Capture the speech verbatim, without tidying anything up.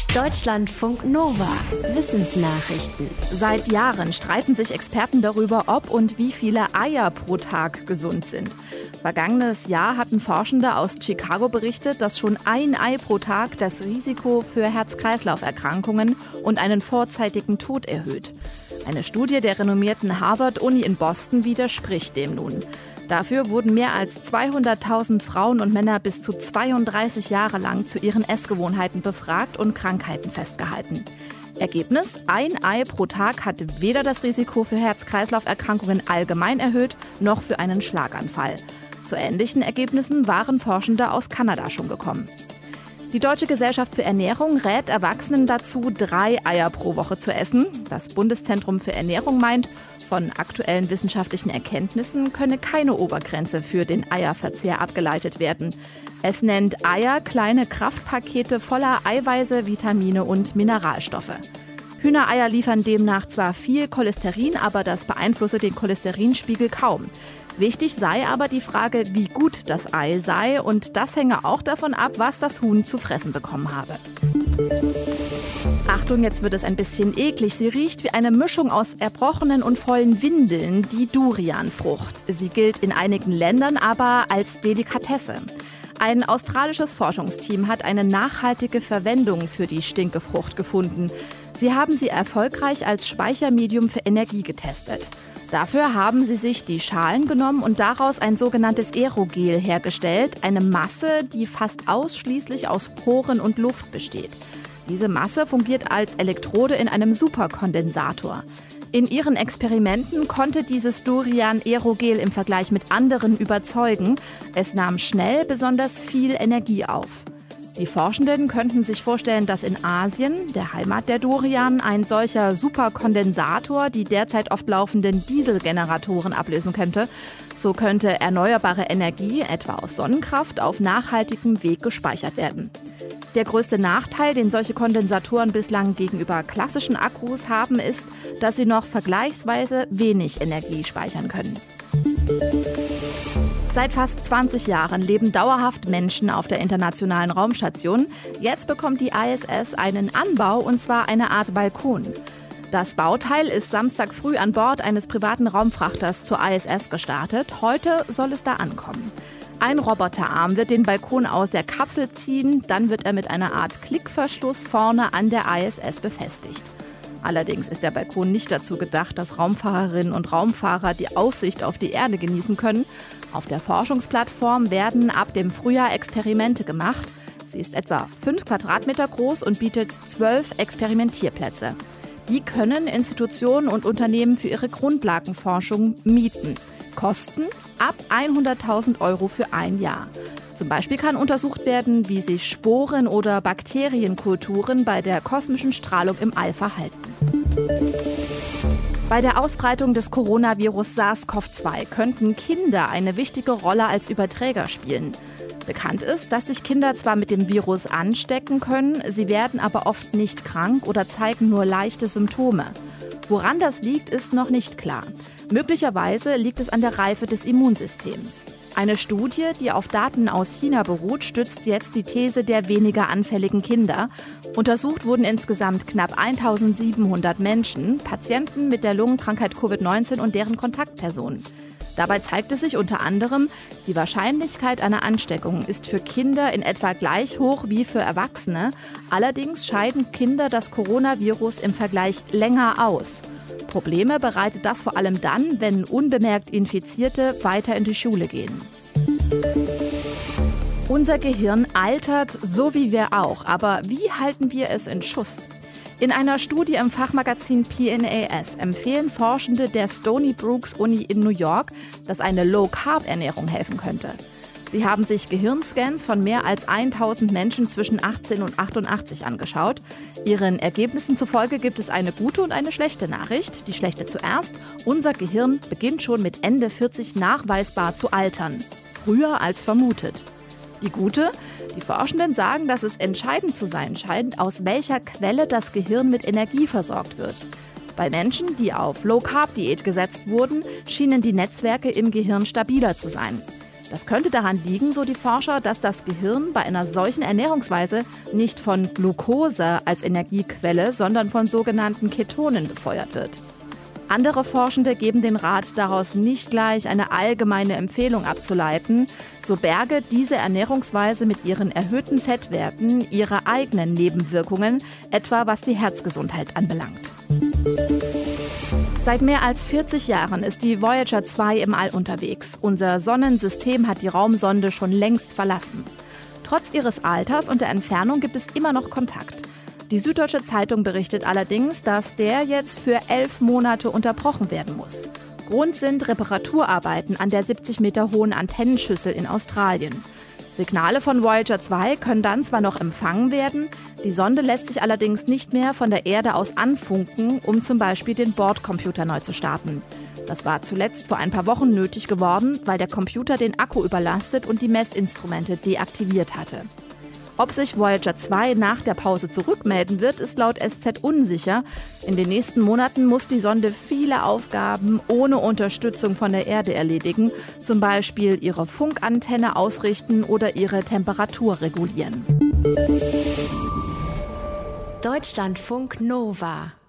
Deutschlandfunk Nova. Wissensnachrichten. Seit Jahren streiten sich Experten darüber, ob und wie viele Eier pro Tag gesund sind. Vergangenes Jahr hatten Forschende aus Chicago berichtet, dass schon ein Ei pro Tag das Risiko für Herz-Kreislauf-Erkrankungen und einen vorzeitigen Tod erhöht. Eine Studie der renommierten Harvard-Uni in Boston widerspricht dem nun. Dafür wurden mehr als zweihunderttausend Frauen und Männer bis zu zweiunddreißig Jahre lang zu ihren Essgewohnheiten befragt und Krankheiten festgehalten. Ergebnis: Ein Ei pro Tag hat weder das Risiko für Herz-Kreislauf-Erkrankungen allgemein erhöht, noch für einen Schlaganfall. Zu ähnlichen Ergebnissen waren Forschende aus Kanada schon gekommen. Die Deutsche Gesellschaft für Ernährung rät Erwachsenen dazu, drei Eier pro Woche zu essen. Das Bundeszentrum für Ernährung meint, von aktuellen wissenschaftlichen Erkenntnissen könne keine Obergrenze für den Eierverzehr abgeleitet werden. Es nennt Eier kleine Kraftpakete voller Eiweiße, Vitamine und Mineralstoffe. Hühnereier liefern demnach zwar viel Cholesterin, aber das beeinflusse den Cholesterinspiegel kaum. Wichtig sei aber die Frage, wie gut das Ei sei, und das hänge auch davon ab, was das Huhn zu fressen bekommen habe. Achtung, jetzt wird es ein bisschen eklig. Sie riecht wie eine Mischung aus erbrochenen und vollen Windeln, die Durianfrucht. Sie gilt in einigen Ländern aber als Delikatesse. Ein australisches Forschungsteam hat eine nachhaltige Verwendung für die Stinkefrucht gefunden. Sie haben sie erfolgreich als Speichermedium für Energie getestet. Dafür haben sie sich die Schalen genommen und daraus ein sogenanntes Aerogel hergestellt, eine Masse, die fast ausschließlich aus Poren und Luft besteht. Diese Masse fungiert als Elektrode in einem Superkondensator. In ihren Experimenten konnte dieses Durian-Aerogel im Vergleich mit anderen überzeugen. Es nahm schnell besonders viel Energie auf. Die Forschenden könnten sich vorstellen, dass in Asien, der Heimat der Durian, ein solcher Superkondensator die derzeit oft laufenden Dieselgeneratoren ablösen könnte. So könnte erneuerbare Energie, etwa aus Sonnenkraft, auf nachhaltigem Weg gespeichert werden. Der größte Nachteil, den solche Kondensatoren bislang gegenüber klassischen Akkus haben, ist, dass sie noch vergleichsweise wenig Energie speichern können. Seit fast zwanzig Jahren leben dauerhaft Menschen auf der Internationalen Raumstation. Jetzt bekommt die I S S einen Anbau, und zwar eine Art Balkon. Das Bauteil ist Samstag früh an Bord eines privaten Raumfrachters zur I S S gestartet. Heute soll es da ankommen. Ein Roboterarm wird den Balkon aus der Kapsel ziehen, dann wird er mit einer Art Klickverschluss vorne an der I S S befestigt. Allerdings ist der Balkon nicht dazu gedacht, dass Raumfahrerinnen und Raumfahrer die Aussicht auf die Erde genießen können. Auf der Forschungsplattform werden ab dem Frühjahr Experimente gemacht. Sie ist etwa fünf Quadratmeter groß und bietet zwölf Experimentierplätze. Die können Institutionen und Unternehmen für ihre Grundlagenforschung mieten. Kosten ab hunderttausend Euro für ein Jahr. Zum Beispiel kann untersucht werden, wie sich Sporen- oder Bakterienkulturen bei der kosmischen Strahlung im All verhalten. Bei der Ausbreitung des Coronavirus SARS-C o V zwei könnten Kinder eine wichtige Rolle als Überträger spielen. Bekannt ist, dass sich Kinder zwar mit dem Virus anstecken können, sie werden aber oft nicht krank oder zeigen nur leichte Symptome. Woran das liegt, ist noch nicht klar. Möglicherweise liegt es an der Reife des Immunsystems. Eine Studie, die auf Daten aus China beruht, stützt jetzt die These der weniger anfälligen Kinder. Untersucht wurden insgesamt knapp eintausendsiebenhundert Menschen, Patienten mit der Lungenkrankheit Covid neunzehn und deren Kontaktpersonen. Dabei zeigte sich unter anderem, die Wahrscheinlichkeit einer Ansteckung ist für Kinder in etwa gleich hoch wie für Erwachsene. Allerdings scheiden Kinder das Coronavirus im Vergleich länger aus. Probleme bereitet das vor allem dann, wenn unbemerkt Infizierte weiter in die Schule gehen. Unser Gehirn altert, so wie wir auch. Aber wie halten wir es in Schuss? In einer Studie im Fachmagazin P N A S empfehlen Forschende der Stony Brooks Uni in New York, dass eine Low-Carb-Ernährung helfen könnte. Sie haben sich Gehirnscans von mehr als tausend Menschen zwischen achtzehn und achtundachtzig angeschaut. Ihren Ergebnissen zufolge gibt es eine gute und eine schlechte Nachricht. Die schlechte zuerst: Unser Gehirn beginnt schon mit Ende vierzig nachweisbar zu altern. Früher als vermutet. Die gute: Die Forschenden sagen, dass es entscheidend zu sein scheint, aus welcher Quelle das Gehirn mit Energie versorgt wird. Bei Menschen, die auf Low-Carb-Diät gesetzt wurden, schienen die Netzwerke im Gehirn stabiler zu sein. Das könnte daran liegen, so die Forscher, dass das Gehirn bei einer solchen Ernährungsweise nicht von Glucose als Energiequelle, sondern von sogenannten Ketonen befeuert wird. Andere Forschende geben den Rat, daraus nicht gleich eine allgemeine Empfehlung abzuleiten. So berge diese Ernährungsweise mit ihren erhöhten Fettwerten ihre eigenen Nebenwirkungen, etwa was die Herzgesundheit anbelangt. Seit mehr als vierzig Jahren ist die Voyager zwei im All unterwegs. Unser Sonnensystem hat die Raumsonde schon längst verlassen. Trotz ihres Alters und der Entfernung gibt es immer noch Kontakt. Die Süddeutsche Zeitung berichtet allerdings, dass der jetzt für elf Monate unterbrochen werden muss. Grund sind Reparaturarbeiten an der siebzig Meter hohen Antennenschüssel in Australien. Signale von Voyager zwei können dann zwar noch empfangen werden, die Sonde lässt sich allerdings nicht mehr von der Erde aus anfunken, um zum Beispiel den Bordcomputer neu zu starten. Das war zuletzt vor ein paar Wochen nötig geworden, weil der Computer den Akku überlastet und die Messinstrumente deaktiviert hatte. Ob sich Voyager zwei nach der Pause zurückmelden wird, ist laut S Z unsicher. In den nächsten Monaten muss die Sonde viele Aufgaben ohne Unterstützung von der Erde erledigen, zum Beispiel ihre Funkantenne ausrichten oder ihre Temperatur regulieren. Deutschlandfunk Nova